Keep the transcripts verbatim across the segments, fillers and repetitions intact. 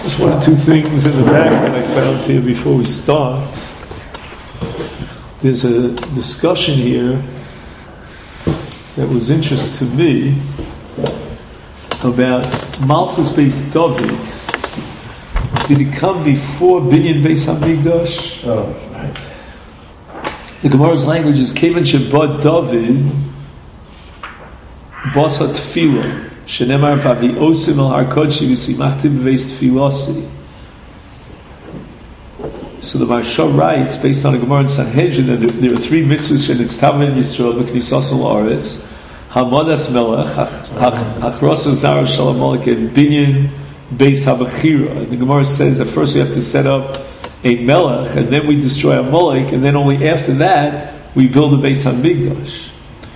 Just one or two things in the back that I found here before we start. There's a discussion here that was interesting to me about Malchus Beis David. Did it come before Binyan Beis Hamikdash? Oh, right. The Gemara's language is Kevan Shabbat David Basa Tefillah Shenemar Vavi Osim El Har Kodshi V'Simachti B'Veis Tefilasi. So the Maharsha writes, based on a Gemara in Sanhedrin, that there are three mitzvahs in its Tav in Yisrael B'Knisas L'Aretz, Hamadas Melech, Hachrosa Zara Shalom Molek, and Binyan Beis Habachira. And the Gemara says that first we have to set up a Melech, and then we destroy a Molek, and then only after that we build a Beis Hamikdash.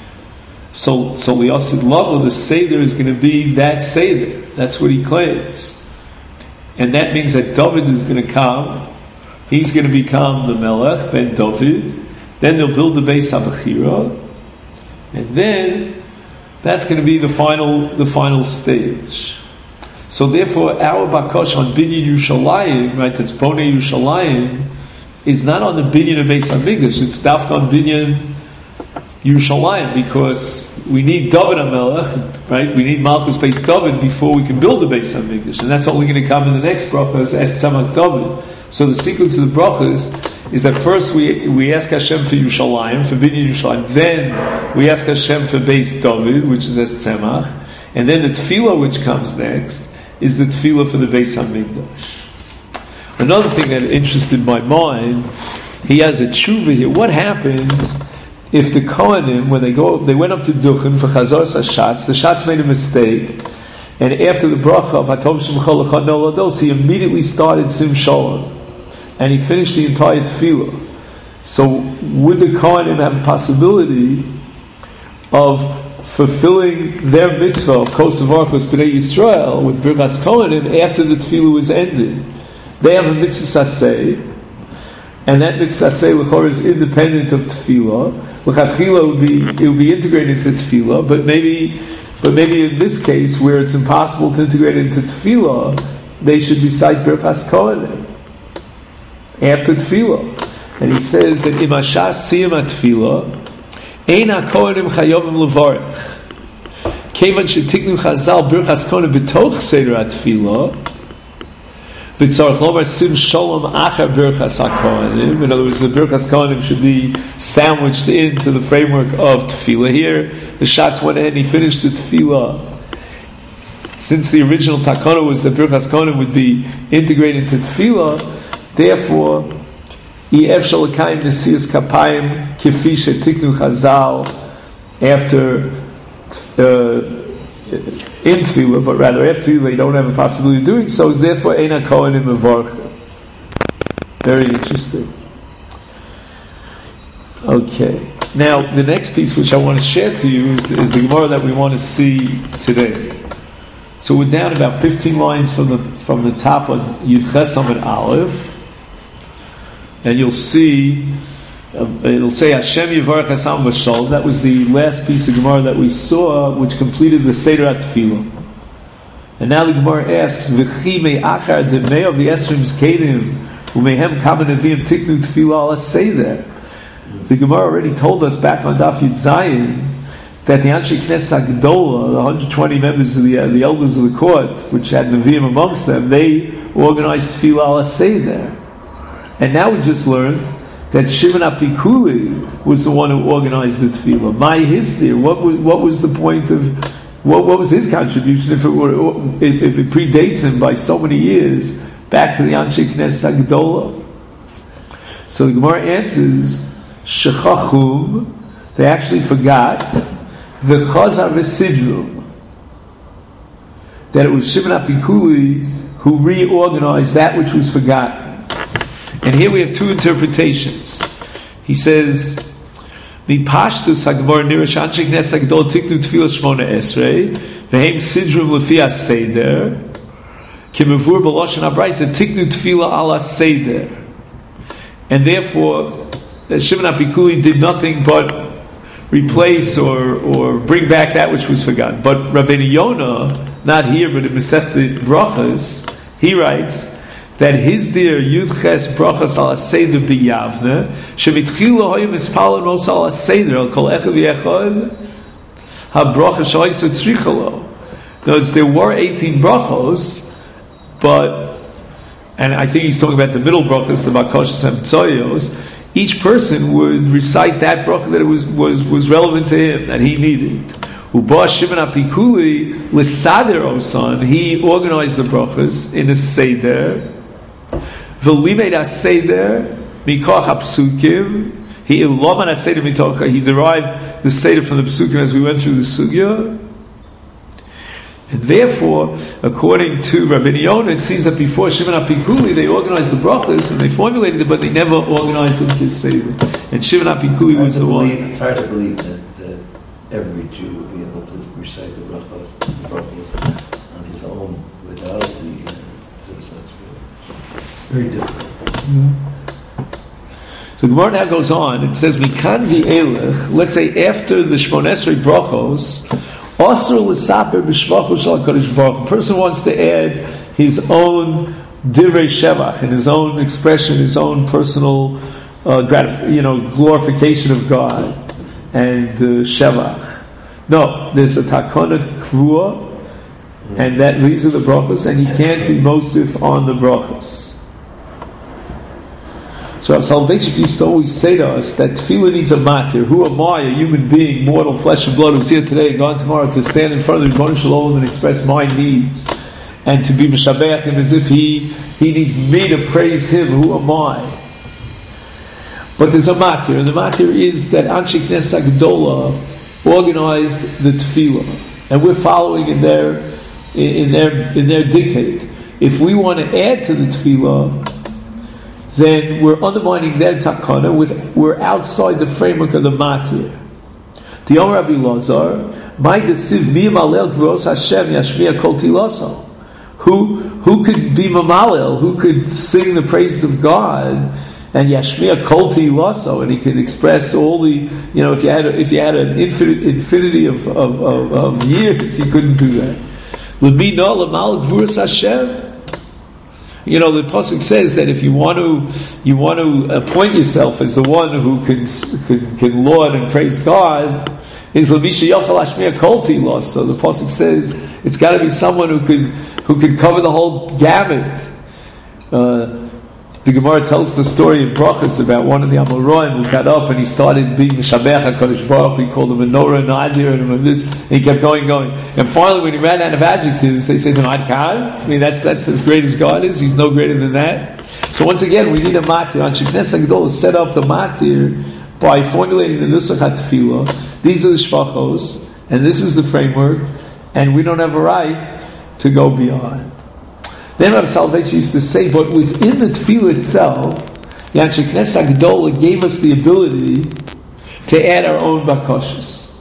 So, so Liasid Lava, the Seder is going to be that Seder. That's what he claims. And that means that David is going to come. He's going to become the Melech, Ben David. Then they'll build the Beis Habachira. And then that's going to be the final, the final stage. So therefore, our Bakash on Binyan Yerushalayim, right, that's Bonei Yerushalayim, is not on the Binyan of Beis Hamikdash. It's Dafka on Binyan Yerushalayim, because we need David HaMelech, right? We need Malchus Beis David before we can build the Beis Hamikdash, and that's only going to come in the next bracha as Tzemach David. So the sequence of the brachas is that first we we ask Hashem for Yerushalayim, for Binyan Yerushalayim, then we ask Hashem for Beis David, which is as Tzemach, and then the Tefillah, which comes next, is the Tefillah for the Beis Hamikdash. Another thing that interested my mind, he has a tshuva here. What happens if the Kohanim, when they go, they went up to Duchen for Chazor Sashatz, the Shatz made a mistake, and after the bracha of Hatov Shemcha L'cha Nolados, he immediately started Sim Shalom, and he finished the entire Tefillah. So would the Kohanim have a possibility of fulfilling their mitzvah of Kos Varchos B'nai Yisrael with Birchas Kohanim after the Tefillah was ended? They have a mitzvah saseh, and that mitzvah saseh l'chor is independent of Tefillah. L'chatchila would be it would be integrated into Tefillah, but maybe, but maybe in this case where it's impossible to integrate into Tefillah, they should recite Birchas Kohanim after Tefillah. And he says that imashas siyam Tefillah. Ein ha-kohanim chayovim levarech. Kevan shetiknu chazal birchas kohanim b'toch seder ha-tefillah. B'tzarech lomar sim shalom achar birchas ha-kohanim. In other words, the birchas kohanim should be sandwiched into the framework of tefillah. Here, the Shatz went ahead and he finished the tefillah. Since the original takana was that birchas kohanim would be integrated into tefillah, therefore, after uh, in Tefillah, but rather after they don't have a possibility of doing so, is therefore Eina Kohanim Mevarcha. Very interesting. Okay. Now, the next piece which I want to share to you is, is the Gemara that we want to see today. So we're down about fifteen lines from the from the top on Yud Ches Amud Aleph. And you'll see, um, it'll say Hashem Yivarech Hasam V'Shol. That was the last piece of Gemara that we saw, which completed the Seder HaTefillah. And now the Gemara asks, V'chi me'achar demei of the Esrim Zkedim u'mehem kamen neviim tiknu Tefillah ala Seder. The Gemara already told us back on Daf Yud Zayin that the Anshe Knesset HaGedolah, the one hundred twenty members of the uh, the elders of the court, which had Nevi'im amongst them, they organized Tefillah ala Seder. And now we just learned that Shimon Apikuli was the one who organized the tefillah. My history. What was what was the point of what what was his contribution if it were if it predates him by so many years back to the Anshe Knesset HaGedolah? So the Gemara answers Shechachum. They actually forgot the Chazar V'Sidrum, that it was Shimon Apikuli who reorganized that which was forgotten. And here we have two interpretations. He says, "Mi pashtus hagmar nirash anshe knesset hagdol tiknu tefillah shmona esrei v'heim sidrum lefi seder kimavur b'loshen habraysa tiknu tefillah ala seder." And therefore, Shimon Apikuli did nothing but replace or or bring back that which was forgotten. But Rabbeinu Yonah, not here but in Masechet Brachos, he writes that his dear Yudches Brachas al Seder b'Yavne shemitchilu hoyim mispalin also al Seder al kol echad v'echad ha-bracha shoysa tzrichalo. In other words, there were eighteen brachos, but, and I think he's talking about the middle brachas, the Makoshes and Tzoyos, each person would recite that bracha that it was, was, was relevant to him, that he needed. Uba Shimon HaPikuli l'sader osan, he organized the brachas in a seder. V'limed ha-seder mikoch ha-psukim. He iloman ha-seder mitocha. He derived the seder from the psukim as we went through the sugya. And therefore, according to Rabbi Yonah, it seems that before Shimon HaPikuli, they organized the brachas and they formulated it, but they never organized them to seder. And Shimon HaPikuli was the one. It's hard to believe that, that every Jew would be able to recite the brachas, the brachas on his own without the uh, citizens. Very difficult. Mm-hmm. So the Gemara now goes on. It says, "Mikan v'elech." Let's say after the Shmon Esrei brachos, Asur l'saper b'shvachu shel HaKadosh Baruch Hu. A person wants to add his own divrei shevach and his own expression, his own personal, uh, gratif- you know, glorification of God and uh, shevach. No, there's a takonat krua, and that these are the brachos, and he can't be mosif on the brachos. So Rav Soloveitchik used to always say to us that tefillah needs a matir. Who am I, a human being, mortal, flesh and blood, who's here today and gone tomorrow, to stand in front of the Rebbeinu Shalom and express my needs, and to be mishabeach him as if he he needs me to praise him? Who am I? But there's a matir, and the matir is that Anshe Knesset Gedola organized the tefillah, and we're following in their in their in their dictate. If we want to add to the tefillah, then we're undermining their takana. With we're outside the framework of the matir. The Omer Rabbi Lazar, my detziv miyam alel gvros Hashem yashmiya kol tilaso. Who who could be mamalel? Who could sing the praises of God and yashmiya kol tilaso? And he could express all the, you know, if you had if you had an infinite infinity of of, of, of years, he couldn't do that. L'mino l'mal gvros Hashem. You know, the pasuk says that if you want to, you want to appoint yourself as the one who can can, can laud and praise God, is levisha yochel hashmiya kol tilos. So the pasuk says it's got to be someone who could who could cover the whole gamut. Uh, the Gemara tells the story in Brachos about one of the Amoraim who got up and he started being Meshabeach HaKadosh Baruch Hu. He called him Menorah, Nadir, and this. And he kept going, going. And finally, when he ran out of adjectives, they said, "Ad Kad." I mean, that's that's as great as God is. He's no greater than that. So once again, we need a matir. Anshe Knesset Gedola set up the matir by formulating the nusach hatefillah. These are the shvachos, and this is the framework, and we don't have a right to go beyond. Then Rav Soloveitchik used to say, but within the tefillah itself, the Anshe Knesset Gedola gave us the ability to add our own bakoshes.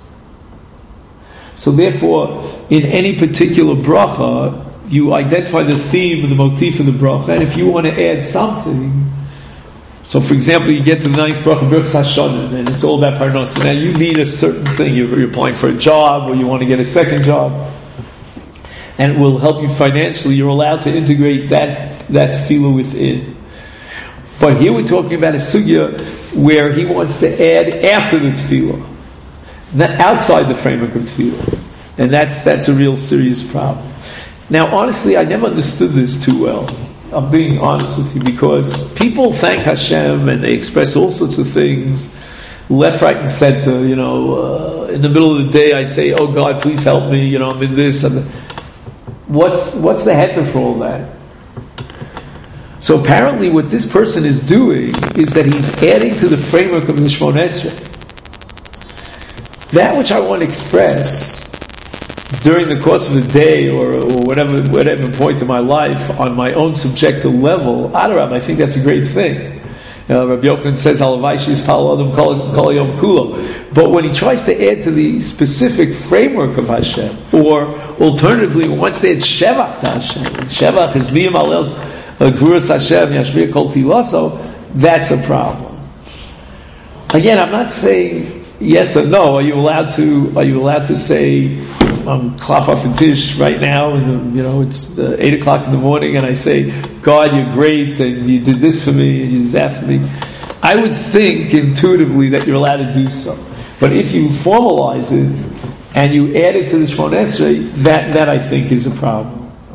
So therefore, in any particular bracha, you identify the theme and the motif of the bracha, and if you want to add something, so for example, you get to the ninth bracha, Birchas Hashanah, and it's all about parnasa. Now you need a certain thing, you're, you're applying for a job, or you want to get a second job, and it will help you financially, you're allowed to integrate that, that tefillah within. But here we're talking about a sugya where he wants to add after the tefillah, not outside the framework of tefillah. And that's that's a real serious problem. Now, honestly, I never understood this too well. I'm being honest with you, because people thank Hashem and they express all sorts of things, left, right, and center. You know, uh, in the middle of the day, I say, "Oh God, please help me." You know, I'm in this and the, What's what's the heter for all that? So apparently what this person is doing is that he's adding to the framework of the Shmon Esrei. That which I want to express during the course of the day or, or whatever whatever point in my life on my own subjective level, Adarab, I think that's a great thing. Uh, Rabbi Yochanan says, "Halavai she'is pal adam kol yom kulo." But when he tries to add to the specific framework of Hashem, or alternatively, wants to add shevach to Hashem, shevach is miyam alel gvuras Hashem yashmiya kol tilaso, that's a problem. Again, I'm not saying yes or no. Are you allowed to? Are you allowed to say I'm klap off a dish right now, and you know it's uh, eight o'clock in the morning, and I say, God, you're great, and you did this for me, and you did that for me. I would think intuitively that you're allowed to do so. But if you formalize it and you add it to the Shemona Esrei, that, that I think is a problem.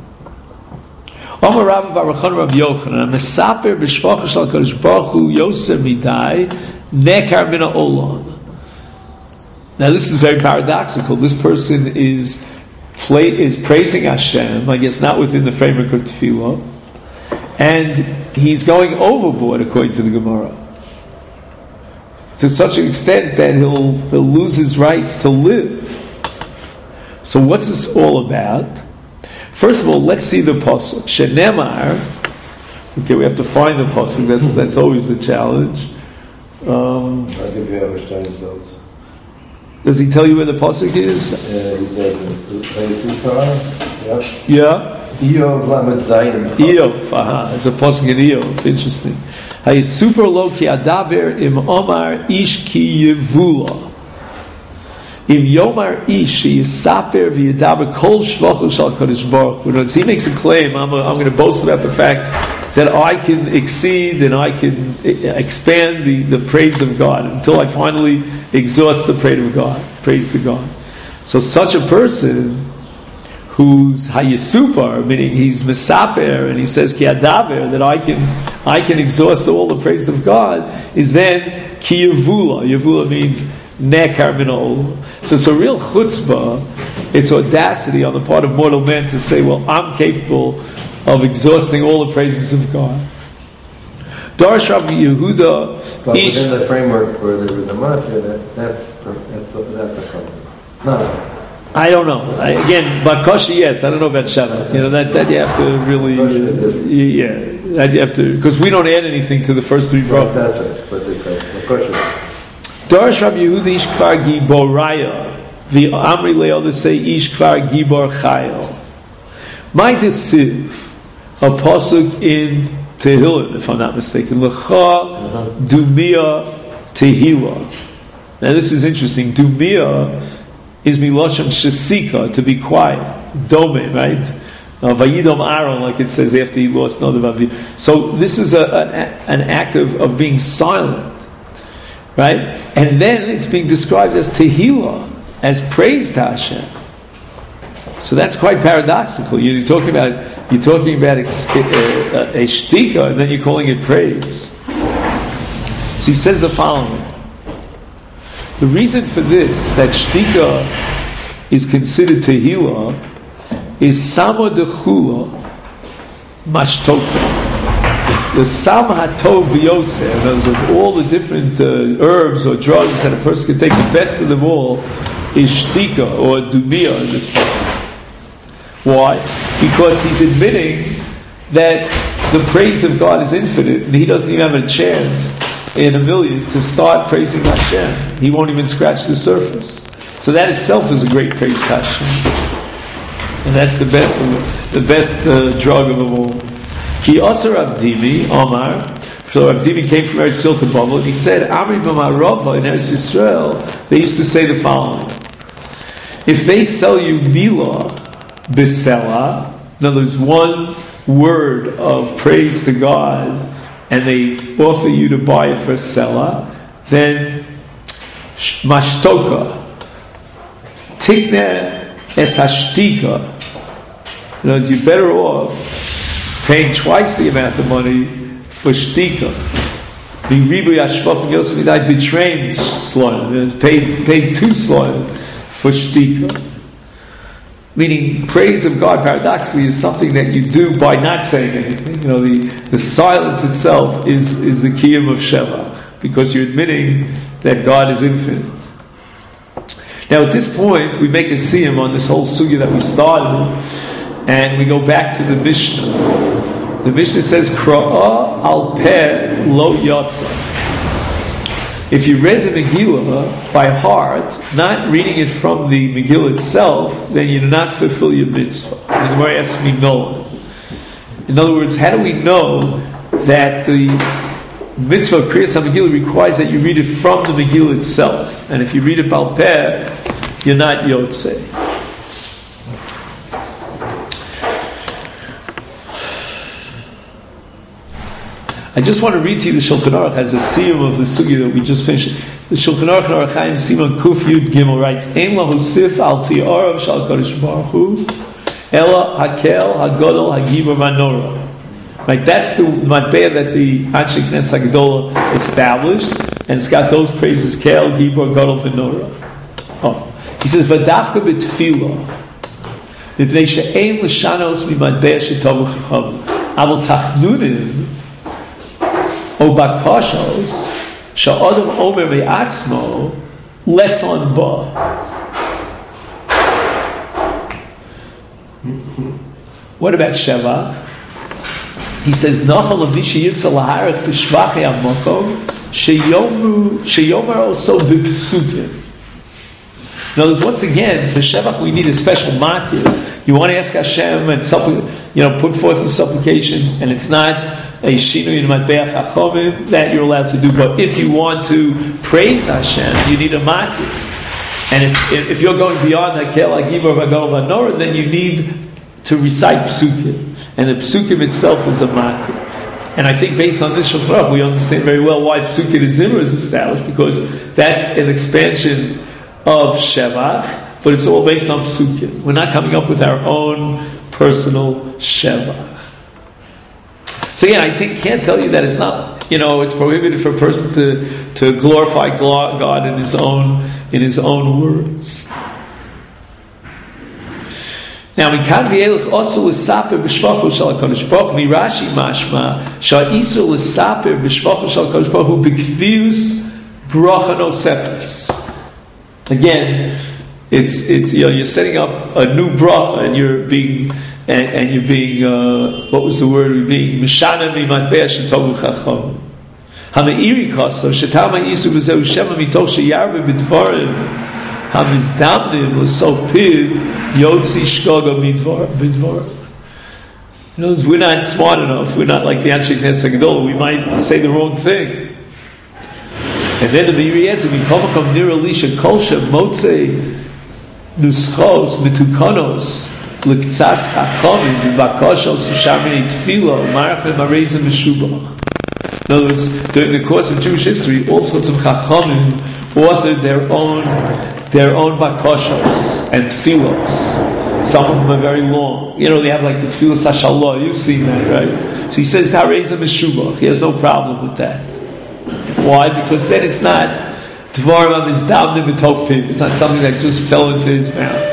Omar Rabbi Bar Chana Rabbi Yochanan, Mesaper b'shvacha shel Kadosh Baruch Hu Yoser midai nekar min ha'olam. Now this is very paradoxical. This person is play, is praising Hashem, I guess not within the framework of tefillah, and he's going overboard according to the Gemara, to such an extent that he'll, he'll lose his rights to live. So what's this all about? First of all, let's see the pasuk. Shenemar. Okay, we have to find the pasuk. That's that's always the challenge. Um, does he tell you where the pasuk is? Uh, he does. Yeah. Iyov Lamed Zayin. Iyov. Aha. It's a pasuk in Iyov. Interesting. Hay super lo ki adaber im omar ish ki yevula. Im yomar ish yisaper v'yadaber kol shvachos shal Kadosh Baruch Hu. He makes a claim. I'm, a, I'm going to boast about the fact that I can exceed and I can expand the, the praise of God until I finally exhaust the praise of God. Praise to God. So such a person who's hayisupar, meaning he's mesaper, and he says ki adaber, that I can I can exhaust all the praise of God, is then ki yevula. Yevula means nekar min ha'olam. So it's a real chutzpah, it's audacity on the part of mortal men to say, well, I'm capable of exhausting all the praises of God. Darash Rabbi Yehuda, but within the framework where there was a mafia, that, that's that's a, that's a problem. No. I don't know. I, again, Bakosha, yes. I don't know about Shabbat. You know, that, that you have to really, uh, yeah, that you have to, because we don't add anything to the first three brachos. That's right. But the Bakosha. Darash Rabbi Yehuda ish kfar giboraya, the Amri le'odah say ish kfar gibor chayil. My desiv, a pasuk in Tehillim, if I'm not mistaken, Lecha Dumia Tehillah. Now this is interesting. Dumia is miloshem shesika, to be quiet. Dome, right? Uh, Vayidom Aaron, like it says after he lost Nadav Aviv. So this is a, a, an act of, of being silent, right? And then it's being described as Tehillah, as praise to Hashem. So that's quite paradoxical. You're talking about you're talking about a, a, a shtika, and then you're calling it praise. So he says the following: the reason for this, that shtika is considered tehillah, is sama dechula mashtoka. The sam hatov b'yoseh, in other words, of all the different uh, herbs or drugs that a person can take, the best of them all is shtika or dumia in this person. Why? Because he's admitting that the praise of God is infinite, and he doesn't even have a chance in a million to start praising Hashem. He won't even scratch the surface. So that itself is a great praise to Hashem, and that's the best, the best uh, drug of them all. Ki Asar Avdimi Omar. So Avdimi came from Eretz Yisrael to Babel, and he said, Amri B'Marava in Eretz Yisrael, they used to say the following: if they sell you milah Bisela, in other words, one word of praise to God, and they offer you to buy it for Sela, then mashtoka, tikne es hashtika. In other words, you're better off paying twice the amount of money for shtika. The ribu yashvot yosef midai betraying slaughter, paid paid two slaughter for shtika. Meaning, praise of God, paradoxically, is something that you do by not saying anything. You know, the, the silence itself is, is the kiyum of Shevach, because you're admitting that God is infinite. Now, at this point, we make a siyum on this whole sugya that we started, and we go back to the Mishnah. The Mishnah says, Kra'ah al peh lo yotza. If you read the Megillah by heart, not reading it from the Megillah itself, then you do not fulfill your mitzvah. And the Gemara asks me, no. In other words, how do we know that the mitzvah of Kriyas HaMegillah requires that you read it from the Megillah itself? And if you read it Bal Peh, you're not Yotzei. I just want to read to you the Shulchan Aruch as a siyum of the sugya that we just finished. The Shulchan Aruch and Aruch Chaim Simon Kuf Yud Gimel writes, Ein lahu sif al ti'arav shal Kadosh Baruch Hu, ela hakel hagodol hagibur manorah. Right, that's the matbeh that the Anshe Knesset Hagdolah established, and it's got those praises: kel, gibur, gadol, menorah. Oh, he says, "V'dafka b'tefillah, mipnei she'ein l'shanos mimatbeh shetovu chacham, avol tachnunim o bakashos she'adam omer me'atzmo leson ba." What about Sheva? He says, "Nachal avisha yitza laharet b'shvachei hamokom sheyomer sheyomer also b'pesukim." In other words, once again, for Shevach we need a special matir. You want to ask Hashem and suppli- you know, put forth a supplication, and it's not a shinui in matbeach hachomim that you're allowed to do. But if you want to praise Hashem, you need a matir. And if if you're going beyond hakel hagibur v'gadol v'norah, then you need to recite psukim. And the psukim itself is a matir. And I think based on this Shulchan Aruch, we understand very well why psukim zimmer is established, because that's an expansion of Shevach, but it's all based on psukim. We're not coming up with our own personal Shevach. So again, I think, can't tell you that it's not, you know, it's prohibited for a person to, to glorify God in his own in his own words. Now, Mikan v'elech also l'saper b'shvachu shel HaKadosh Baruch Hu, Mirashi mashma, sha'isur l'saper b'shvachu shel HaKadosh Baruch Hu b'kvius bracha nosefes. Again, it's it's you know, you're setting up a new bracha, and you're being and, and you're being uh, what was the word? You're being mishana mimatbeh shetovu chacham. Hameiri kaso shetama isur b'zeu shema mitoch sheyarbe b'dvarim. Hamizdamnim l'sopiv yotzi shgoga b'dvar. In other words, we're not smart enough. We're not like the Anshe Knesset Hagdolah. We might say the wrong thing. And then the Meiri answer, "Mikomakom nira lisha kolsha motzei nuschos mitukanos l'ktsas chachamim b'bakashos v'shamei tefillah marach me'marezim v'shubach." In other words, during the course of Jewish history, all sorts of chachamim authored their own their own bakashos and tefillos. Some of them are very long. You know, they have like the tefillos hashalah. You've seen that, right? So he says harezim v'shubach. He has no problem with that. Why? Because then it's not dvarim on his damnim v'tokpim. It's not something that just fell into his mouth.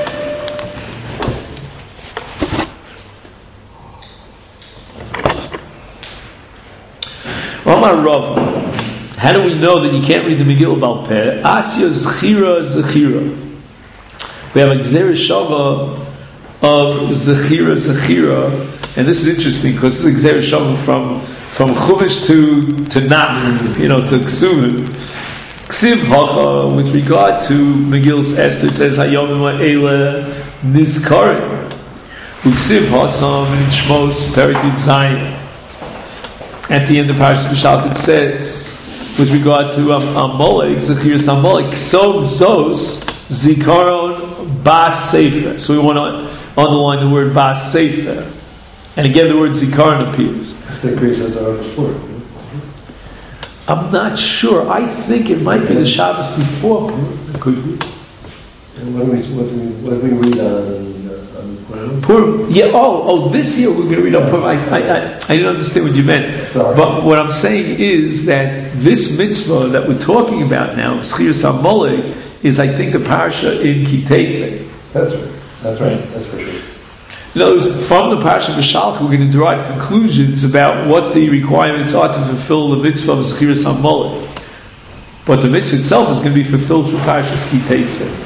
Omar Rav, how do we know that you can't read the Megillah Baal Peh? Asya zechira zechira. We have a gzera shava of zechira zechira, and this is interesting because this is a gzera shava from from Chumash to to Nach, you know, to Ksuvim. Ksiv hacha, with regard to Megillus Esther, it says Hayomim ha'ele nizkarim. Uksiv hasam in Shmos Perek Yud Zayin. At the end of Parashat Beshalach, it says, with regard to um, Amalek, Zechiras Amalek, so zos zikaron bas sefer. So we want to underline the word bas sefer, and again the word zikaron appears. That's the grace of the before. I'm not sure. I think it might be the Shabbos before. It could be. And what do we what do we what do we read on on Purim? Purim. Yeah. Oh, oh. This year we're going to read on Purim. I, I, I, I didn't understand what you meant. Sorry. But what I'm saying is that this mitzvah that we're talking about now, Zechiras Amalek, is I think the parasha in Ki Teitzei. That's right. That's right. That's for sure. In other words, from the parasha Beshalach, we're going to derive conclusions about what the requirements are to fulfill the mitzvah of Zechiras Amalek. But the mitzvah itself is going to be fulfilled through parashas Ki Teitzei.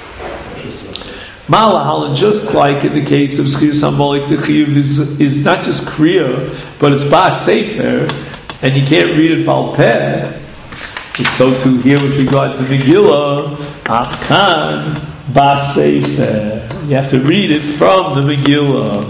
Malahal, and just like in the case of Zechiras Amalek, the chiyuv is, is not just kriya, but it's bas sefer, and you can't read it Baal Peh. It's so too here with regard to Megillah, Afkan bas sefer. You have to read it from the Megillah.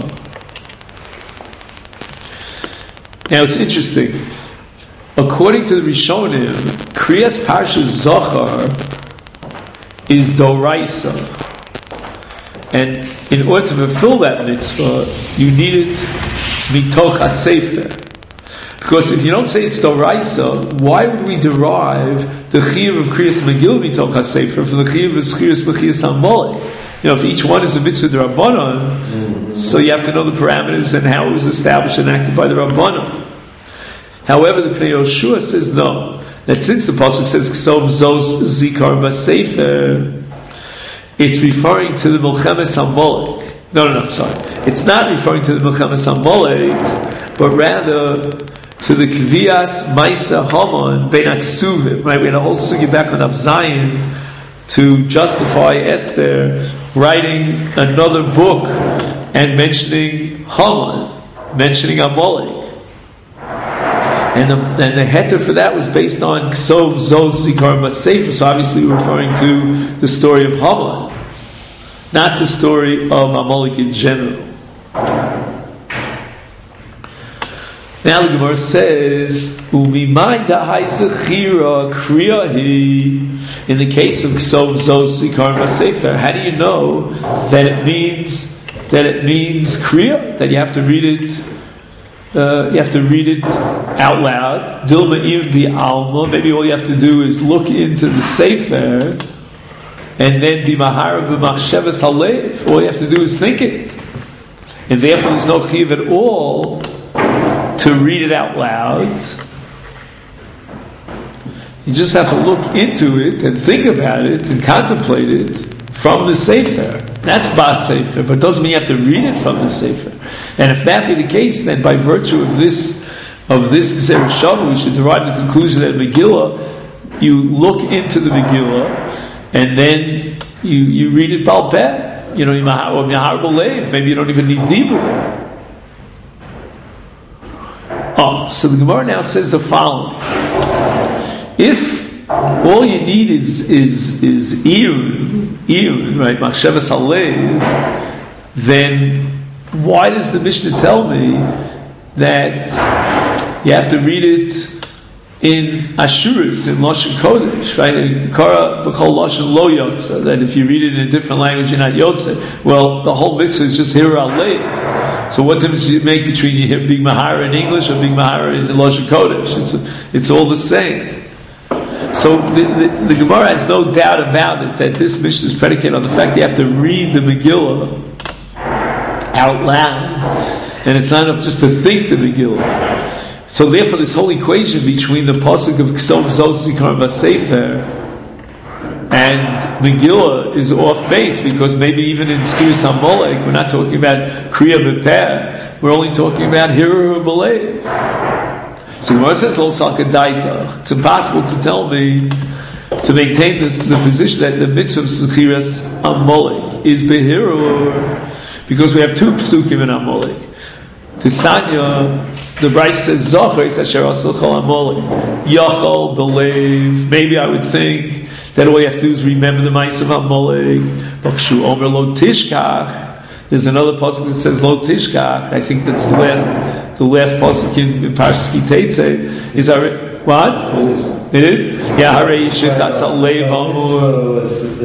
Now it's interesting. According to the Rishonim, Kriyas Parshas Zohar is Doraisa. And in order to fulfill that mitzvah, you need it mitoch ha-sefer. Because if you don't say it's Doraisa, why would we derive the Chiyuv of Kriyas Megillah Mitoch HaSefer from the Chiyuv of Chiyas B'Chiyas HaMolek? You know, if each one is a mitzvah d'Rabbanon, mm-hmm. so you have to know the parameters and how it was established and acted by the Rabbanon. However, the Pnei Yoshua says no. That since the pasuk says Ksov Zos Zikar B'Sefer, it's referring to the Milchemes HaMolek. No, no, no, I'm sorry. It's not referring to the Milchemes HaMolek, but rather to the Kvias Maisa Haman Ben Aksuvim. Right, we had a whole sugi back on Avzayin to justify Esther writing another book and mentioning Haman, mentioning Amalek. And the, and the heter for that was based on Ksov Zos Zikar B'Sefer, so obviously we're referring to the story of Haman, not the story of Amalek in general. Now the Gemara says, "Umimai dahai zechira kriyahi." In the case of Ksov Zos Zikar B'Sefer, how do you know that it means that it means kriya? That you have to read it. Uh, you have to read it out loud. Dilma im bi alma. Maybe all you have to do is look into the sefer, and then bi mahara b'machshavas halev. All you have to do is think it, and therefore there's no chiyuv at all to read it out loud. You just have to look into it and think about it and contemplate it from the sefer. That's bas sefer, but it doesn't mean you have to read it from the sefer. And if that be the case, then by virtue of this of this Gzera Shava, we should derive the conclusion that Megillah, you look into the Megillah, and then you you read it bal peh. You know, maybe you don't even need dibur. Oh, so the Gemara now says the following: if all you need is is is iyun, iyun, right, machshavas halev, then why does the Mishnah tell me that you have to read it in Ashuris, in Lashon Kodesh, right? Kara b'chol Lashon lo yotza, that if you read it in a different language, you're not yotza. Well, the whole mitzvah is just hira alei. So what difference does it make between you being mahara in English or being mahara in Lashon Kodesh? It's it's all the same. So the, the, the Gemara has no doubt about it that this Mishnah is predicated on the fact that you have to read the Megillah out loud, and it's not enough just to think the Megillah. So therefore, this whole equation between the pasuk of Ksov Zos Zikar B'Sefer and Megillah is off base, because maybe even in Skiris HaMolek we're not talking about Kriya B'Peh, we're only talking about Hiru B'Lev. So Gemara says also Daita. It's impossible to tell me to maintain the, the position that the mitzvah of Skiris HaMolek is Behiru, because we have two psukim in Amalek. Tisanya, the Bryce says Zocher is Asher Asel Chol Amalek. Yachol believe. Maybe I would think that all you have to do is remember the mice of Amalek. Bakshu Omer Lo Tishkach. There's another pasuk that says Lo Tishkach. I think that's the last, the last pasuk in, in Parshas Ki Teitzei. Is that what? It is? Yeah, Harei Yishachas Alev Amur.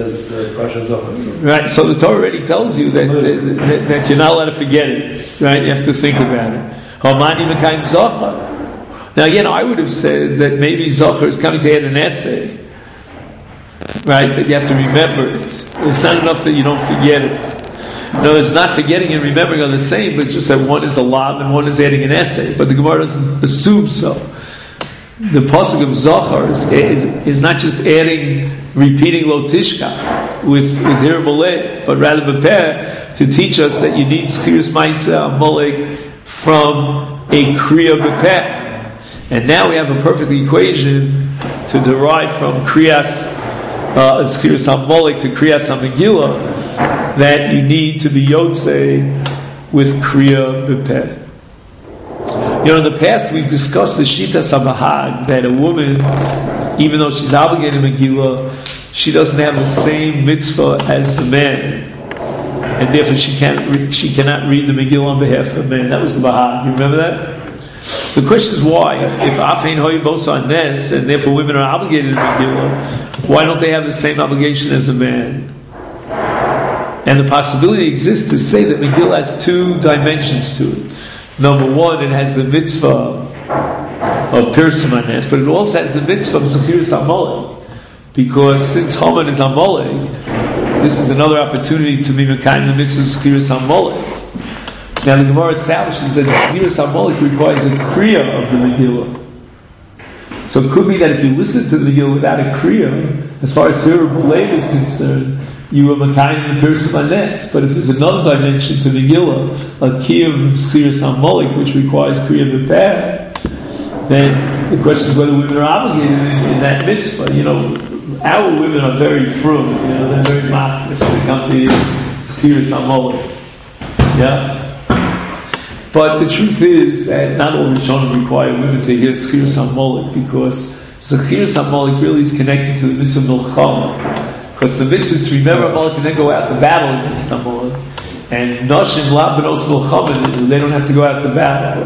Right, so the Torah already tells you that, that, that you're not allowed to forget it. Right, you have to think about it. Hamani Mekayim Zochar. Now again, I would have said that maybe Zochar is coming to add an essay. Right, that you have to remember it. It's not enough that you don't forget it. No, it's not forgetting and remembering are the same, but just that one is a lot and one is adding an essay. But the Gemara doesn't assume so. The pasuk of Zochar is, is, is not just adding, repeating Lo Tishka with, with Hir Molek, but rather B'Peh to teach us that you need Schiris Maisa Molek from a Kriya B'Peh. And now we have a perfect equation to derive from Kriyas uh, Schiris HaMolek to Kriyas HaMegillah, that you need to be Yotze with Kriya B'Peh. You know, in the past we've discussed the Shita Sabahag, that a woman, even though she's obligated Megillah, she doesn't have the same mitzvah as the man, and therefore she can't re- she cannot read the Megillah on behalf of the man. That was the Bahag. You remember that? The question is why, if Afein Hoy Bosa Nes, and therefore women are obligated to Megillah, why don't they have the same obligation as a man? And the possibility exists to say that Megillah has two dimensions to it. Number one, it has the mitzvah of Pirsum Hanes, but it also has the mitzvah of Zechiras Amalek, because since Haman is Amalek, this is another opportunity to be Mekayim the mitzvah of Zechiras Amalek. Now the Gemara establishes that Zechiras Amalek requires a kriya of the Megillah. So it could be that if you listen to the Megillah without a kriya, as far as Sirah B'Lev is concerned, you are Makayim the Pirsum Hanes. But if there's another dimension to Megillah, a Kiyum Zechiras Amalek, which requires kriya B'Peh, then the question is whether women are obligated in, in that mitzvah. You know, our women are very frum, you know, they're very machmas when they come to Zechiras Amalek. Yeah? But the truth is that not all Rishonim require women to hear Zechiras Amalek, because Zechiras Amalek really is connected to the mitzvah Milchama. Because the mitzvah is to remember Amalek and then go out to battle against Amalek. And Nashim La Benos Milchama, they don't have to go out to battle.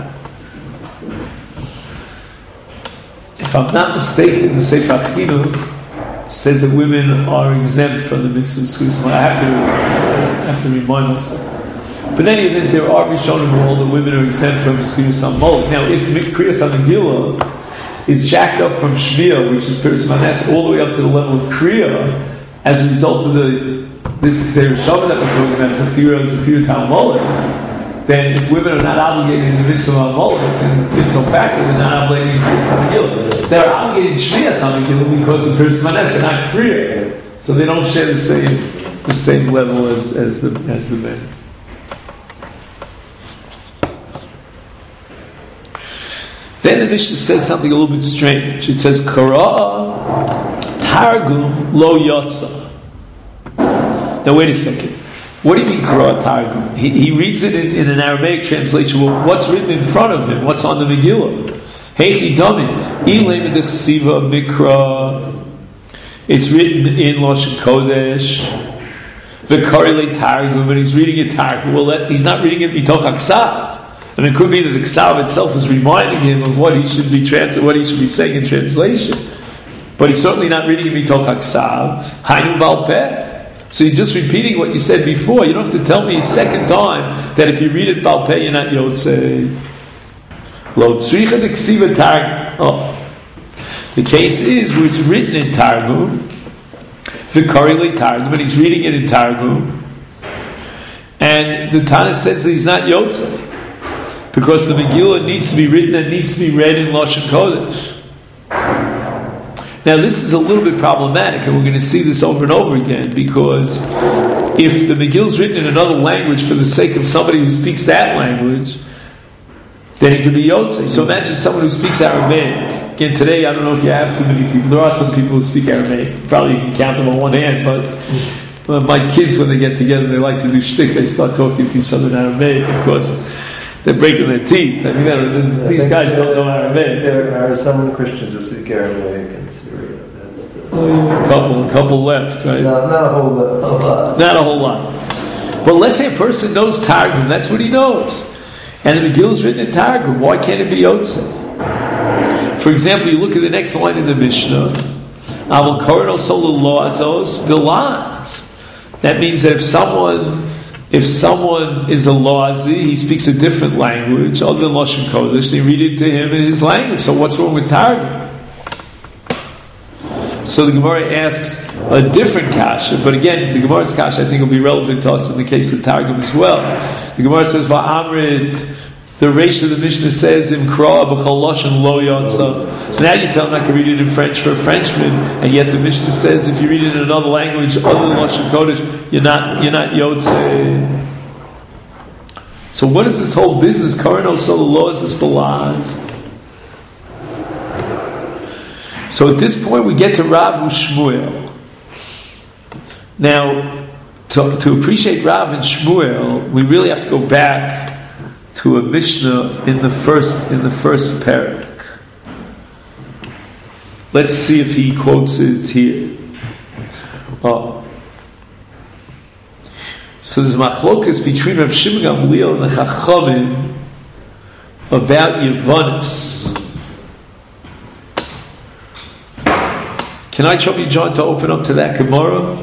If I'm not mistaken, the Sefer Chinuch says that women are exempt from the mitzvah of Zechiras Amalek. I have to, I have to remind myself. But in any event, there are Rishonim who hold that women are exempt from Zechiras Amalek. Now, if Kriyas HaMegillah is jacked up from Shmiya, which is Pirsum Hanes, all the way up to the level of Kriya, as a result of the this Zera Shabbat that we're talking about, Zechiras Zechiras Amalek, then if women are not obligated in the mitzvah of Amalek, then it's so fact that they're not obligated in Kriyas HaMegillah. They're obligated in Shmiyas HaMegillah because of Pirsum Hanes, they're not Kriya. So they don't share the same the same level as, as the as the men. Then the Mishnah says something a little bit strange. It says, Kara Targum Lo Yotza. Now wait a second. What do you mean Kara Targum? He, he reads it in, in an Aramaic translation. Well, what's written in front of him? What's on the Megillah? Heichi Domin. Ilem Dechsiva Mikra. It's written in Lashon Kodesh. V'Kari Le Targum. And he's reading it Targum. Well, that, he's not reading it Mitoch HaKsav. And it could be that the Ksav itself is reminding him of what he should be trans- what he should be saying in translation. But he's certainly not reading it Mitoch HaKsav. Hainu Baal Peh. So you're just repeating what you said before. You don't have to tell me a second time that if you read it Baal Peh, you're not Yotzei. Lo Tzricha de Ksiva Targum. Oh. The case is where it's written in Targum, V'Kari Le Targum, and he's reading it in Targum. And the Tana says that he's not Yotzei, because the Megillah needs to be written and needs to be read in Lashon Kodesh. Now this is a little bit problematic, and we're going to see this over and over again, because if the Megillah is written in another language for the sake of somebody who speaks that language, then it could be Yotzei. So imagine someone who speaks Aramaic. Again, today I don't know if you have too many people. There are some people who speak Aramaic. Probably you can count them on one hand, but well, my kids, when they get together, they like to do shtick. They start talking to each other in Aramaic, because they're breaking their teeth. I mean, yeah, these guys don't know Aramaic. There are some Christians who speak Aramaic in Syria. That's the... A couple, a couple left, right? No, not a whole lot. Not a whole lot. But let's say a person knows Targum. That's what he knows. And the Megillah is written in Targum. Why can't it be Yotzei? For example, you look at the next line in the Mishnah. Aval Korno Solo Loazos Vilaz. That means that if someone... If someone is a Loazi, he speaks a different language other than Lashon Kodesh, they read it to him in his language. So what's wrong with Targum? So the Gemara asks a different kasha, but again, the Gemara's kasha I think will be relevant to us in the case of Targum as well. The Gemara says, Va'amrit, the Reish of the Mishnah says, Imkra b'chol lashon lo yotza. So now you tell him I can read it in French for a Frenchman, and yet the Mishnah says if you read it in another language other than Lashon Kodesh, you're not you're not yotzei. So what is this whole business? Karno solo lo is this balaz. So at this point we get to Rav Shmuel. Now, to, to appreciate Rav and Shmuel, we really have to go back to a Mishnah in the first in the first parak. Let's see if he quotes it here. Oh. So there's machlokas between Rav Shimon Gamliel and the Chachamim about Yevonis. Can I trouble you, John, to open up to that Gemara?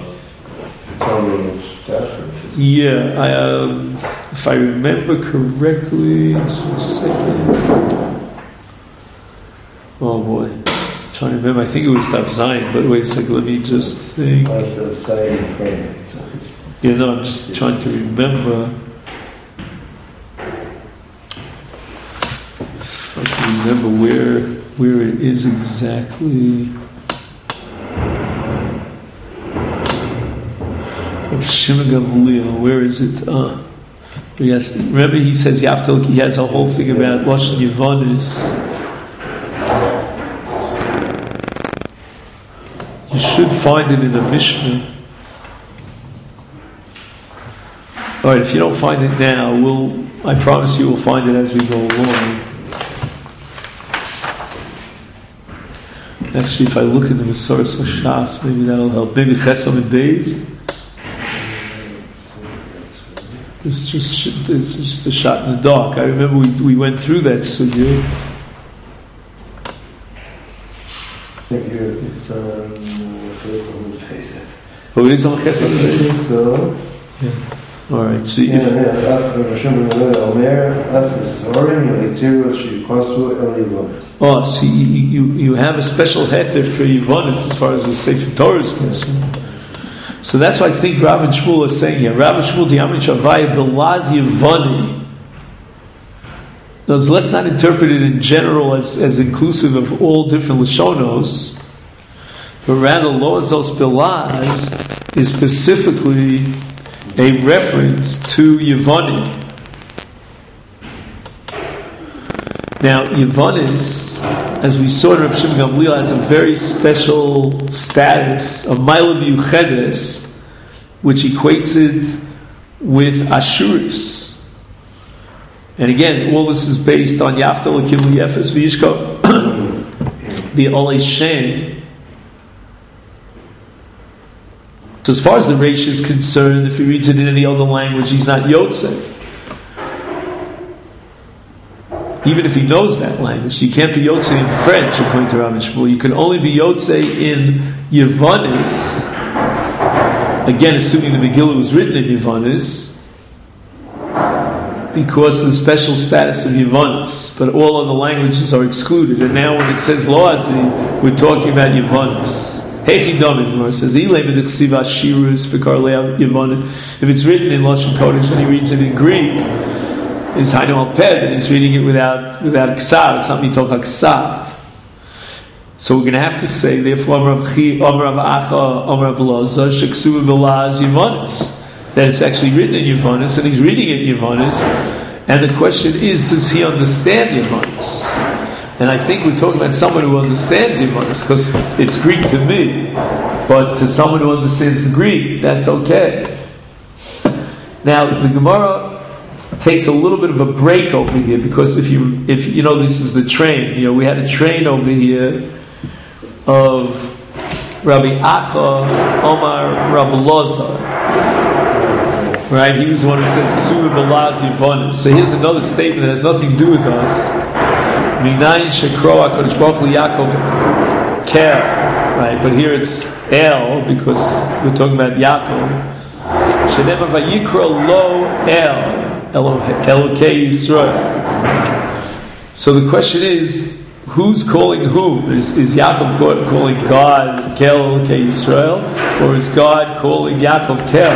Yeah, I, um, if I remember correctly, just a second. Oh boy. I'm trying to remember. I think it was Daf Zayin, but wait a second. Let me just think. Daf Zayin in front of me. Yeah, no, I'm just trying to remember. If I can remember where where it is exactly. Of Shimon Gamliel, where is it? Uh, yes, remember he says you have to look, he has a whole thing about Lashon Yevonis. You should find it in the Mishnah. Alright, if you don't find it now, we'll I promise you we'll find it as we go along. Actually, if I look in the Masoros Hashas, maybe that'll help. Maybe Chesam and Beis. It's just it's just a shot in the dark. I remember we we went through that sugya. I think it's on Chesam and Beis. Oh, it is on Chesam and Beis. So, yeah. All right. So yeah, if yeah. After Shimon Omer, after Svarim, Yitiru Shikosu El Yevonis. Oh, so you, you, you have a special heter for Yevonis as far as the Sefer Torah is concerned. So that's why I think Rav and Shmuel are saying here. Rav and Shmuel, the Amrit Shavaya, Belaz Yevoni. Let's not interpret it in general as, as inclusive of all different Lashonos, but rather Loazos Belaz is specifically a reference to Yevoni. Now, Yevonis, as we saw in Reb Shimon Gamliel, has a very special status of Maila B'Yuchedes, which equates it with Ashuris. And again, all this is based on Yaftal Akilu Yefes V'Yishko, the Olei Shem. So as far as the Reish is concerned, if he reads it in any other language, he's not Yotzei. Even if he knows that language, you can't be Yotzei in French, according to Rav and Shmuel. You can only be Yotzei in Yevonis. Again, assuming the Megillah was written in Yevonis, because of the special status of Yevonis. But all other languages are excluded. And now when it says Loazi, we're talking about Yevonis. Heichi Domin, where it says, if it's written in Lashon Kodesh and he reads it in Greek, is Hainu al Ped, and he's reading it without without Ksav. It's not Mitoch HaKsav. So we're going to have to say, therefore, Amar Rav Acha, Amar Rav Loza, Sheksuva Belaz Yevonis, that it's actually written in Yevonis, and he's reading it in Yevonis, and the question is, does he understand Yevonis? And I think we're talking about someone who understands Yevonis, because it's Greek to me, but to someone who understands the Greek, that's okay. Now, the Gemara takes a little bit of a break over here, because if you if you know this is the train, you know we had a train over here of Rabbi Acha Omar Rabbi Loza, right? He was the one who says Ksuva Belaz Yevonis. So here's another statement that has nothing to do with us. Minayin Shekro HaKadosh Baruch Hu Yaakov Ker, right? But here it's El, because we're talking about Yaakov. Shenema Vayikra Lo El Elokei Yisrael. So the question is, who's calling whom? Is, is Yaakov calling God Kel Elokei Yisrael, or is God calling Yaakov Kel?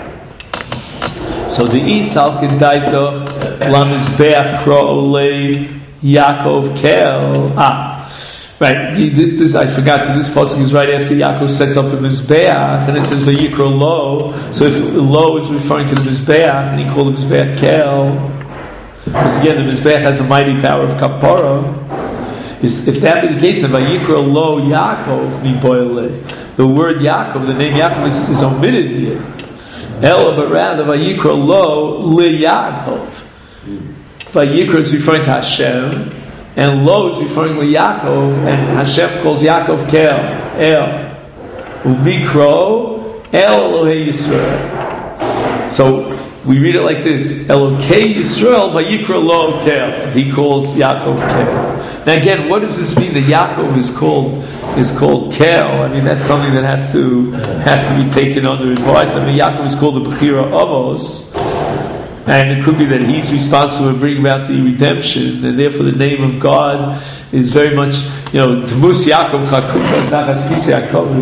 So the Isal Kedaita Lamizbeach Kro Olei Yaakov Kel. Ah. Right, this, this, I forgot that this pasuk is right after Yaakov sets up the Mizbeach, and it says Vayikra Lo. So if Lo is referring to the Mizbeach, and he called the Mizbeach Kel, because again the Mizbeach has a mighty power of Kapara. Is if that be the case, then Vayikra Lo Yaakov Miboile. The word Yaakov, the name Yaakov is, is omitted here. Ella, but rather Vayikra Lo Le Yaakov. Vayikra is referring to Hashem, and Lo is referring to Yaakov, and Hashem calls Yaakov Kel, El. Umikro, El Elohei Yisrael. So we read it like this: Elokei Yisrael, Vayikra Lo Kel. He calls Yaakov Kel. Now again, what does this mean that Yaakov is called is called Kel? I mean, that's something that has to has to be taken under advice. I mean, Yaakov is called the Bechira Avos. And it could be that he's responsible for bringing about the redemption, and therefore the name of God is very much, you know, Tmus Yaakov Chakuta Tachas Kisi Yaakov.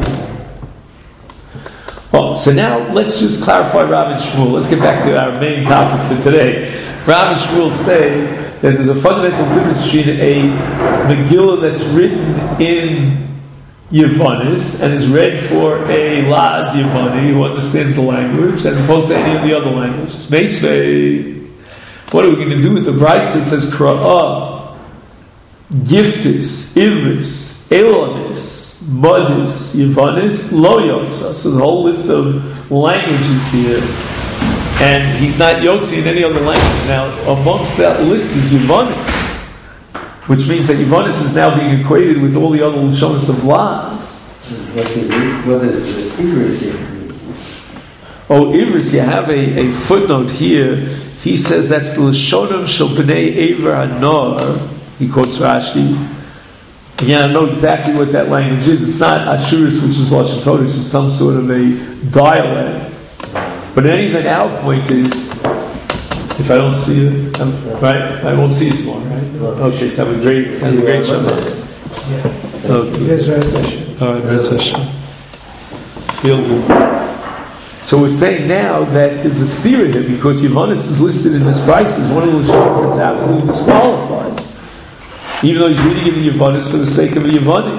Well, so now let's just clarify Rav and Shmuel. Let's get back to our main topic for today. Rav and Shmuel say that there's a fundamental difference between a Megillah that's written in Yevonis and is read for a Laz Yevoni who understands the language, as opposed to any of the other languages. They say, what are we going to do with the Bryce that says Kra'ah, Giftis, Ivris, Elonis, Modis, Yevonis, Lo Yotza? So the whole list of languages here, and he's not Yotzi in any other language. Now, amongst that list is Yevonis, which means that Yevonis is now being equated with all the other Lashonos of Laz. What's it, what is Ivris here? Oh, Ivris, you have a, a footnote here. He says that's the Lashonim Shel B'nei Ever Hanor. He quotes Rashi. Again, I don't know exactly what that language is. It's not Ashuris, which is Lashon Kodesh. It's some sort of a dialect. But in any event, our point is, if I don't see it, um, right, I won't see it more, right? Okay, so have a great, have a great Shabbat. Yeah. Okay. Yes, right question. All right, that's Hashem. Feel good. So we're saying now that there's a steer here because Yevonis is listed in this price as one of the Lashonos that's absolutely disqualified, even though he's reading it in Yevonis for the sake of a Yevoni.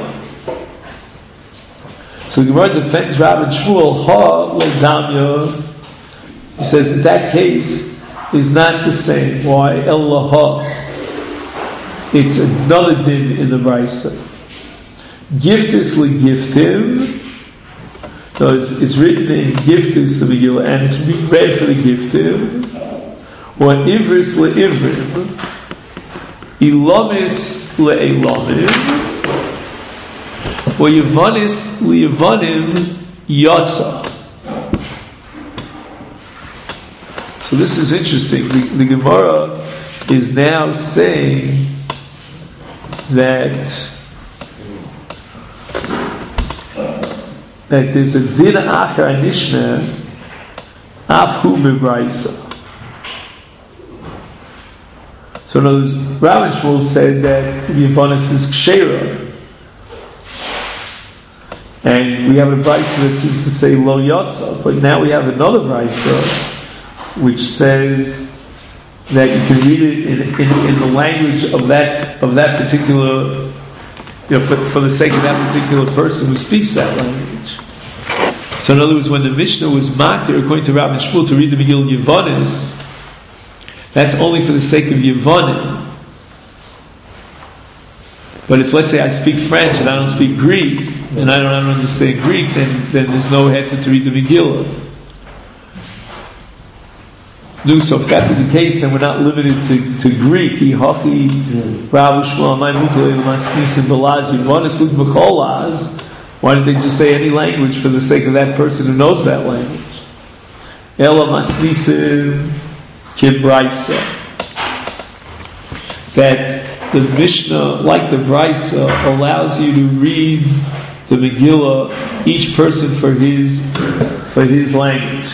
So the Gemara defends Rav and Shmuel. Ha le'damya. He says in that case is not the same. Why? Ellaha. It's another din in the Brisa. Giftis legiftim. So it's, it's written in Giftis the Megillah, and it's being read for the Giftim. Or Ivris le'ivrim. Ilamis le'elamim. Or Yevonis le'yevonim yatsa. So this is interesting. The, the Gemara is now saying that that there's a din achar nishna afhu bebraisa. So in other words, Rav and Shmuel said that Yevonis is kshera, and we have a brisa that seems to say lo yatsa, but now we have another brisa which says that you can read it in, in, in the language of that of that particular, you know, for, for the sake of that particular person who speaks that language. So in other words, when the Mishnah was matir, according to Rav and Shmuel, to read the Megillah in Yevonis, that's only for the sake of Yevonim. But if, let's say, I speak French and I don't speak Greek, and I don't, I don't understand Greek, then, then there's no heter to read the Megillah. No, so if that be the case, then we're not limited to, to Greek. Why did they just say any language for the sake of that person who knows that language? That the Mishnah, like the Brisa, allows you to read the Megillah, each person for his for his language.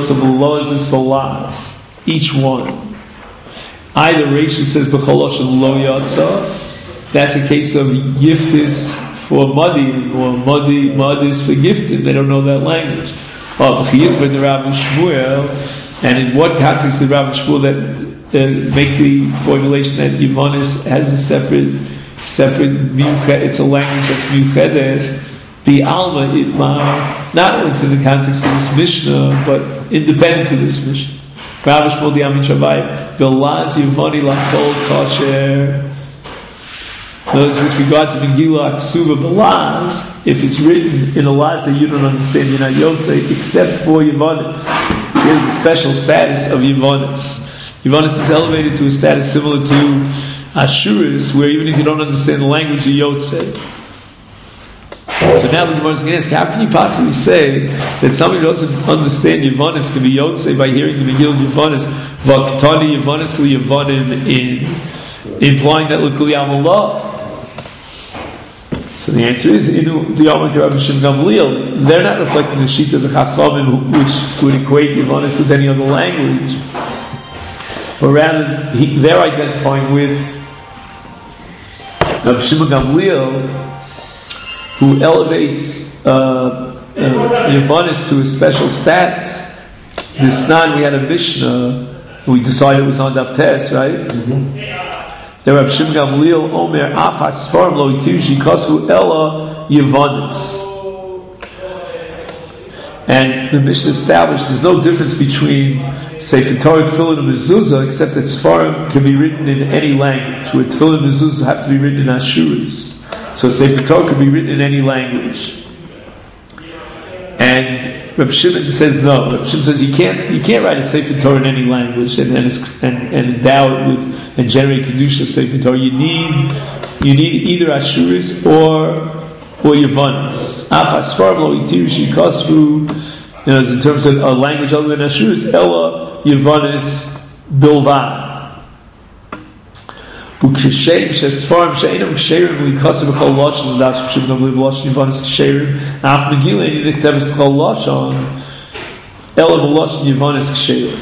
Each one. Either Rashi says B'cholosh and Lo Yatsa, that's a case of Giftis for Madi, or Madi Madis for Gifted. They don't know that language. Or B'chiyit for the Rav and Shmuel, and in what context did Rav and Shmuel that uh, make the formulation that Yevonis has a separate, separate it's a language that's Miuchedes, the Alma Itmar, not within the context of this Mishnah, but independent of this Mishnah. Rav Shmuel Diamin Shavai, Belaz Yevoni Lakol Kosher. In other words, with regard to Megillah Aksuva Belaz, if it's written in a Laz that you don't understand, you're not Yotzei, except for Yevonis. There's a special status of Yevonis. Yevonis is elevated to a status similar to Ashuris, where even if you don't understand the language, you're Yotzei. So now the Gemara is going to ask, how can you possibly say that somebody who doesn't understand Yevonis can be Yotzei by hearing the Megillah Yevonis, Vaktani Yevonis li Yevonim, in implying that L'Kuli Amallah? So the answer is, Inu Diyamak Rabbi Shem Gamliel, they're not reflecting the sheet of the Chachamim, which would equate Yevonis with any other language. or rather, he, they're identifying with Rav Shimon Gamliel, who elevates uh, uh, Yavanis to a special status. This night we had a Mishnah, we decided it was on Daf Tes, right? Mm-hmm. The Rav Shimon Gamliel Omer Af Hasfarim Lo Itiv Shikosu Ella Yavanis. And the Mishnah established there's no difference between Sefer Torah, Tefillin, and Mezuzah, except that Sfarim can be written in any language, where Tefillin and Mezuzah have to be written in Ashuris. So Sefer Torah can be written in any language. And Reb Shimon says no. Reb Shimon says you can't you can't write a Sefer Torah in any language and and, and, and endow it with and generate Kedusha Sefer Torah. You need you need either Ashuris or or Yavanis. Af Hasfarim Lo Itiv Shikosru, you know, in terms of a language other than Ashuris, Ella Yavanis Bilvad. Uk'sheim Shesfarim Sheinam Ksherim Likasim B'Chol Lashon L'das Shim Gamliel Lashon Yavanis Ksherim Af Megillah Ein Nichtevus B'Chol Lashon Ella B'Lashon Yavanis Ksherim.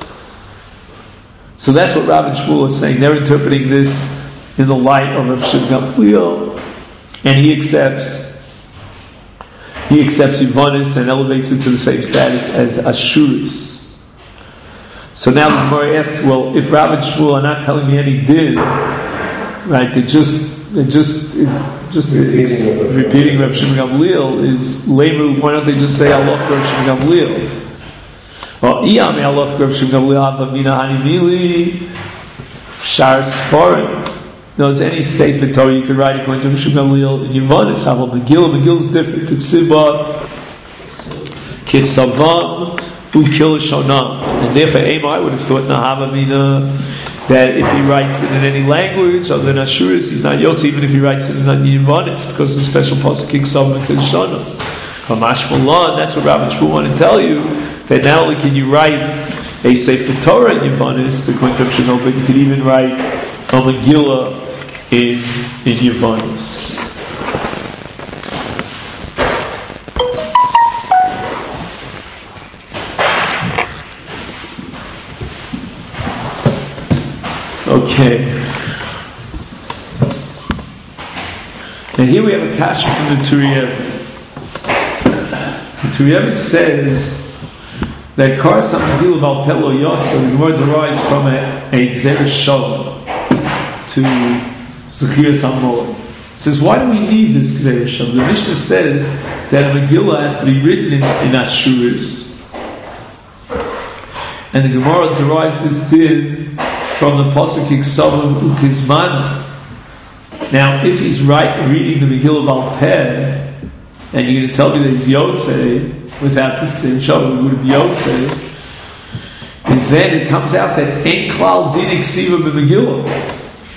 So that's what Rav and Shmuel is saying. They're interpreting this in the light of Rav Shimon Gamliel. And he accepts, he accepts Yavanis and elevates it to the same status as Ashuris. So now the Gemara asks, well, if Rav and Shmuel are not telling me any din, right? They just, they just, just repeating, repeating Rav Shimon Gamliel is lemu. Why don't they just say Allah Rav Shimon Gamliel? Well, Iyam Allah Rav Shimon Gamliel Avamina Hanimili Shar Sfarim. No, it's any Sefer Torah you could write according to Rav Shimon Gamliel in Yavanis. How about Megillah? Megillah is different. Kitzibah, Kitzavam, Ukil Shonam. And therefore, Ema, I would have thought Nahavamina that if he writes it in any language other than Ashuris, he's not Yotzi, even if he writes it in Yavanis, because it's a special pasuk Kitzavam and Kitzavam. Kamash Malan, that's what Rav and Shmuel want to tell you, that not only can you write a Sefer Torah in Yavanis, according to Rav Shimon, but you can even write a Megillah in in Yavanis. Okay. And here we have a kasha from the Turiyevin. The Turiyevin says that Karas HaMegillah Bal Peh Lo Yotza, the Gemara derives from a, a Gzeres Shalom to Zechiras HaMoed. It says, why do we need this Gzeres Shalom? The Mishnah says that a Megillah has to be written in, in Ashuris. And the Gemara derives this din from the Pasuk Kitzavam Ukizman. Now, if he's right reading the Megillah Bal Peh, and you're going to tell me that he's Yotzei, without this Gzeres Shalom, he would have Yotzei, is then it comes out that Ein Klal Din Ksiva B'Megillah.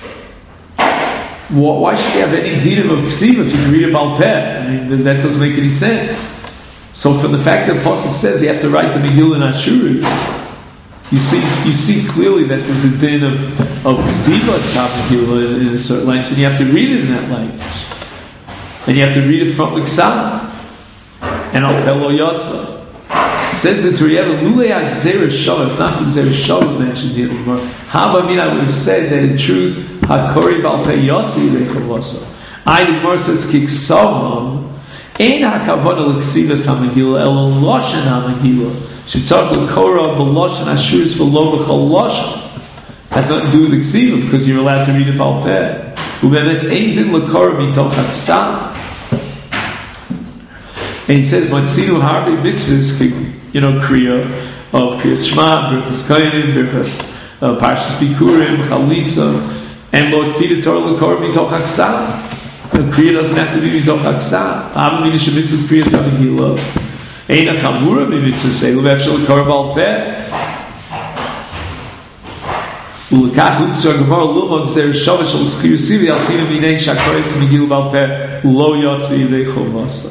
Why should you have any dinim of ksiva if you can read a Bal Peh? I mean, that doesn't make any sense. So from the fact that Pasuk says you have to write the Megillah in Ashuris, you see you see clearly that there's a din of, of ksiva top Megillah in, in a certain language, and you have to read it in that language. And you have to read it from L'Ksam. And Al Peh Lo Yotza. Says the Turiyevin, Lulei HaGzeres Shalom, if not for Gzeres Shalom mentioned here in the Gemara, how about me, I would have said that in truth, HaKori Bal Peh Yotzi Rechavasa. I, the Gemara says, Kitzavam, Ein HaKavana L'Ksivas HaMegillah, Elo Loshen HaMegillah, Shetzarch L'Korah B'Loshen Ashuris V'Lo B'Chol Loshen. Has nothing to do with Ksiva, because you're allowed to read it Bal Peh. U'bemes Ein Din L'Korah Mitoch HaKsam. And he says, Matzinu Harbi Mitzvahs, you know, Kriya of Kriyas Shema, Birchas Kohanim, Birchas Parshas Bikurim, Chalitza, and Lo Kpida Torah L'Korah Mitoch HaKsam. Kriya doesn't have to be Mitoch HaKsam. Am Minish Mitzvahs Kriyas HaMegillah. Ein Achamura Mitzvahs Eilu V'Efshel L'Korah Bal Peh. U'Lekach U'Tzor Gemara Lumah Gzeres Shalom Shel Zchiyus Sivi Al China Minei Shakoris Megillah Bal Peh Lo Yotzi Yidei Chovasa.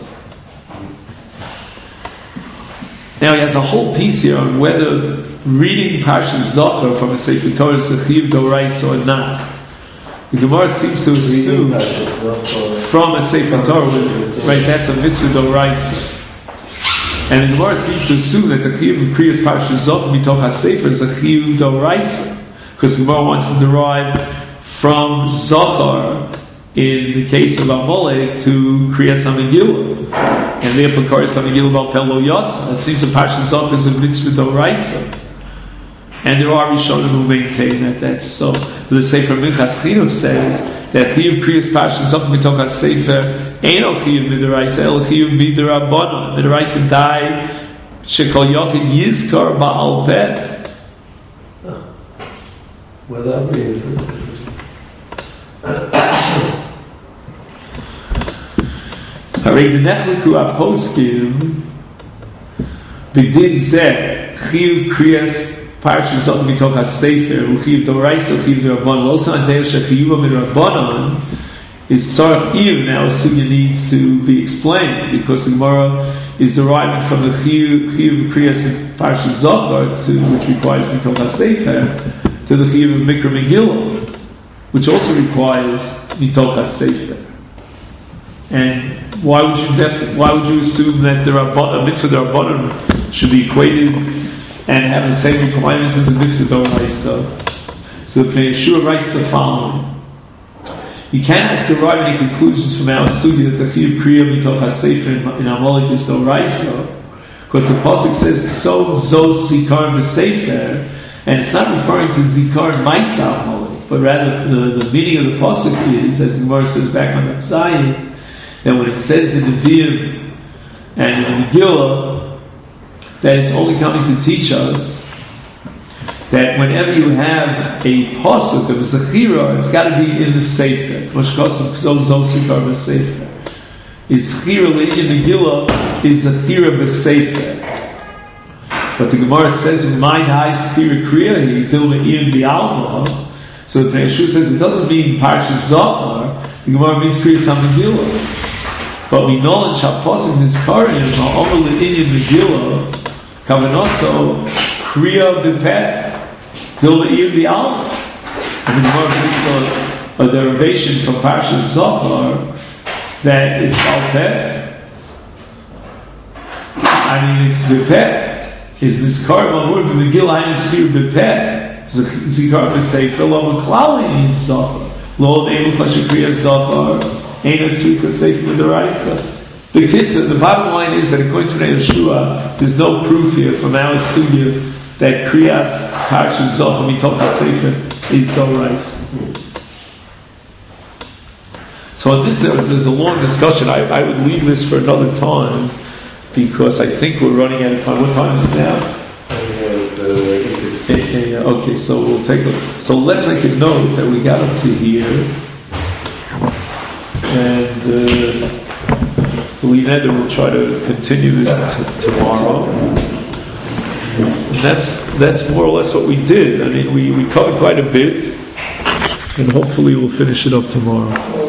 Now he has a whole piece here on whether reading Parshas Zachor from a Sefer Torah is a Chiyuv D'Oraisa or not. The Gemara seems to assume from a Sefer Torah, right? That's a mitzvah D'Oraisa, and the Gemara seems to assume that the Chiyuv of Kriyas Parshas Zachor mitoch HaSefer is a Chiyuv D'Oraisa. because the Gemara wants to derive from Zohar in the case of Amalek to Kriyas HaMegillah, and therefore Kriyas HaMegillah Bal Pelo Yotza. It seems that Parshas Zohar is a mitzvah d'oraisa, and there are Rishonim who maintain that that's so. But the Sefer Minchas Chinuch says that Chiyuv Kriyas Parshas Zohar mitoch HaSefer Eino Chiyuv Midoraisa El Chiyuv Midorabanan. Midoraisa Dai Shekol Yochid Yizkar Ba'al Peh. Without reinforcement. Harei the Nechliku Aposkim B'din Zeh Chiyuv Kriyas Parshas Zohar mitoch HaSefer Chiyuv Doraisa Chiyuv Dorabanan. Also on Deir Shechiyuv Midorabanan is Tzarech Iyun. Now a sugya needs to be explained because the Gemara is deriving from the Chiyuv Kriyas Parshas Zohar, to which requires mitoch HaSefer, to the Chiyuv of Mikra Megillah, which also requires mitoch HaSefer. And why would you def- why would you assume that the Rabban, a mitzvah d'Rabbanan should be equated and have the same requirements as a mitzvah d'Oraisa? So the Pnei Yeshua writes the following: you cannot derive any conclusions from our sugya that the Chiyuv Kriya mitoch HaSefer in Amalek is d'Oraisa, because the pasuk says so zos zikar b'sefer, and it's not referring to zikar ma'isa Amalek, but rather the, the meaning of the pasuk is, as the Gemara says back on the Zion, that when it says in the Nevi'im and in the Megillah, that it's only coming to teach us that whenever you have a pasuk of a zechira, it's got to be in the sefer. Is zechira in the Megillah is zechira b'sefer. But the Gemara says, "Mind high zechira kriya he till the in the alma." So the Pnei Yeshua says it doesn't mean Parshas Zohar. The Gemara means Kriyas HaMegillah. But we know that Shabbos is Karim, Ha'omer L'Inyan Megillah, Kavanotzo, Kriya B'Peh, Till L'Iyim B'Alma. And the Gemara brings a, a derivation from Parshas Zohar that it's Al-Peh. I mean, it's B'Peh. Is this Karim Amur B'Megillah Hayin Zechir B'Peh, Zikar B'Sefer, Lo M'Klali in Zohar, Lo D'Emu Chashikriya Zohar, the kids, the bottom line is that according to Pnei Yeshua, there's no proof here from our sugya that Kriyas Parshas Zohar mitoch HaSefer is d'oraisa. So on this, there's a long discussion. I, I would leave this for another time because I think we're running out of time. What time is it now? Uh, okay, so we'll take a. So let's make a note that we got up to here. And uh, Leonetta will try to continue this t- tomorrow. And that's that's more or less what we did. I mean, we, we covered quite a bit, and hopefully we'll finish it up tomorrow.